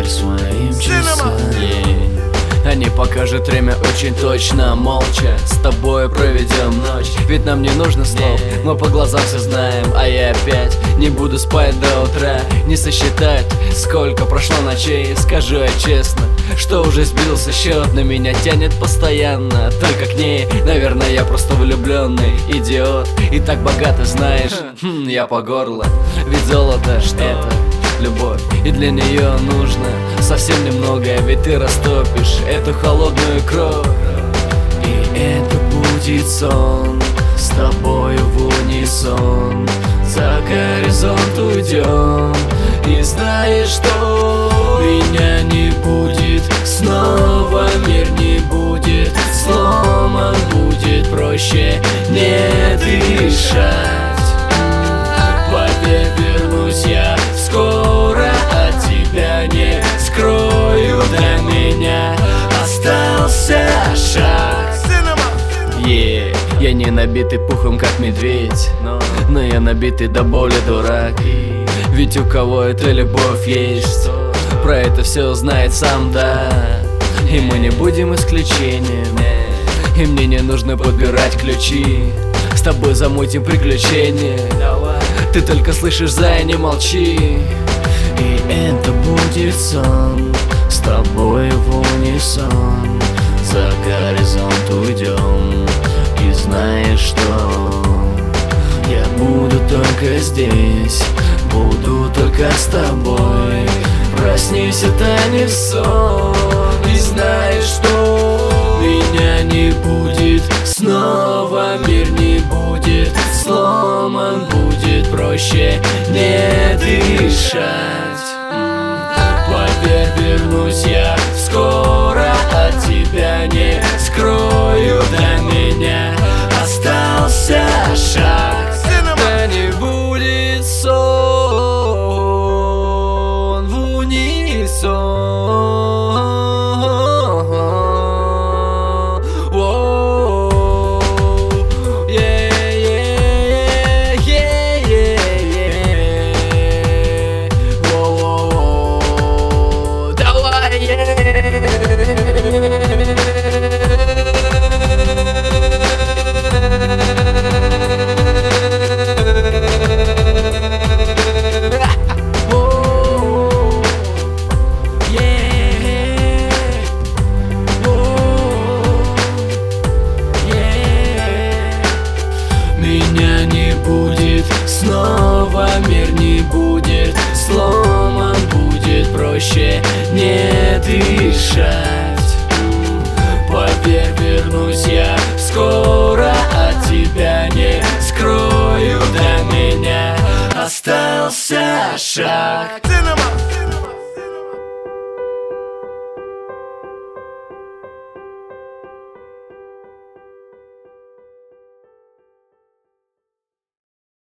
верь своим часам. Они покажут время очень точно, молча с тобой проведем ночь. Ведь нам не нужно слов, мы по глазам все знаем. А я опять не буду спать до утра, не сосчитать, сколько прошло ночей. Скажу я честно, что уже сбился счет, на меня тянет постоянно только к ней. Наверное, я просто влюбленный идиот, и так богато, знаешь, я по горло. Ведь золото — это любовь, и для нее нужно совсем немного. Ведь ты растопишь эту холодную кровь, и это будет сон с тобою в унисон. За горизонт уйдем, и знаешь, что меня не будет снова, мир не будет сломан, будет проще не дышать. Поверь, вернусь я скоро, от тебя не скрою, до меня остался шаг. Я не набитый пухом, как медведь, но я набитый до боли дурак. Ведь у кого эта любовь есть, про это все знает сам, да. И мы не будем исключением, и мне не нужно подбирать ключи. С тобой замутим приключения, ты только слышишь, зая, не молчи. И это будет сон с тобой в унисон. За горизонт уйдем, и знаешь, что я буду только здесь, буду только с тобой. Проснись, это не сон, и знаешь, что меня не будет снова, мир не будет сломан, будет проще не дышать. Поверь, вернусь я скоро, от тебя не скрою, до меня остался шаг. Да не будет сон в унисон. Меня не будет снова, мир не будет сломан, будет проще не дышать. Поверь, вернусь я скоро, от тебя не скрою, до меня остался шаг.